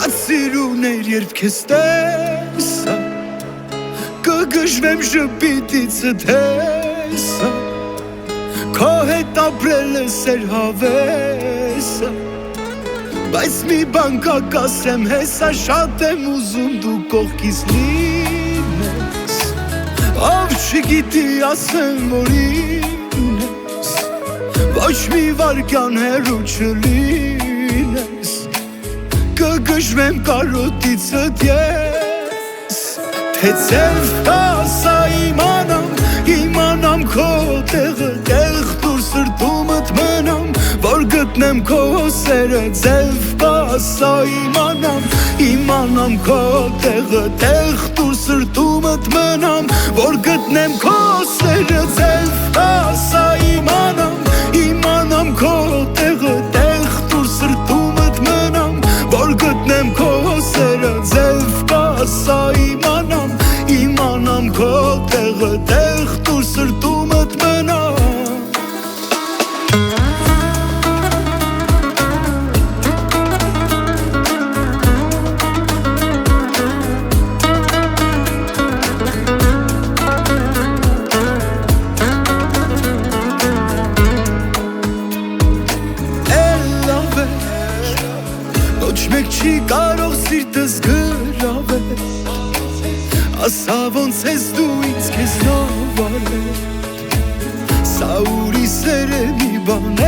սիրուներ երբ քեզ տեսա կգժվեմ ժպիտիցը տեսա քո հետ ապրելս էր հավեսա բայց մի բան կա կասեմ հեսա շատ եմ ուզում դու կողքից լինես ով չգիտի ասեմ որ ինես ոչ մի վարկյան հեռու չլինես կգժվեմ կարոտիցդ ես թե ձև կասա իմանամ քո տեղը տեղ դուր սրտումդ մնամ որ գտնեմ քո սերը ձև կասա իմանամ քո տեղը տեղ դուր սրտումդ մնամ որ գտնեմ քո սերը ձև կասա իմանամ քո տեղը տեղ դուր սրտումդ մնամ որ գտնեմ քո սերը ձև կասա իմանամ քո տեղը տեղ դուր սրտումդ մնամ Ոչ մեկ չի կարող սիրտս գրավել ասա ոնց ես դու ինձ քեզ նավարել սա ուրի սեր է մի բան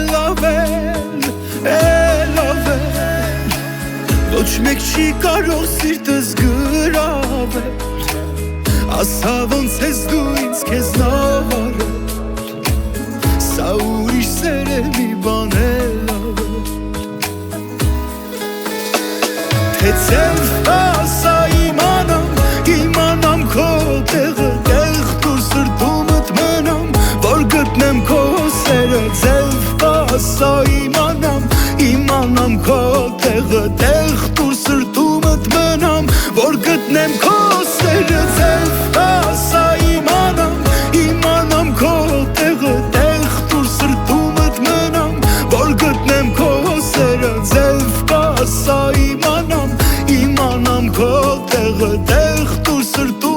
էլ ավել ոչ մեկ չի կարող սիրտս գրավել ասա ոնց ես դու ինձ քեզ նավարել սա ուրիշ սեր է մի բան էլ ավել թե ձև կասա իմանամ քո տեղը տեղ դուր սրտումդ մնամ որ գտնեմ քո սերը ձև կասա իմանամ քո տեղը տեղ դուր սրտումդ մնամ որ գտնեմ քո սերը ձև կասա իմանամ քո տեղը տեղ դուր սրտումդ մնամ որ գտնեմ քո սերը ձև կասա իմանամ քո տեղը տեղ դուր սրտումդ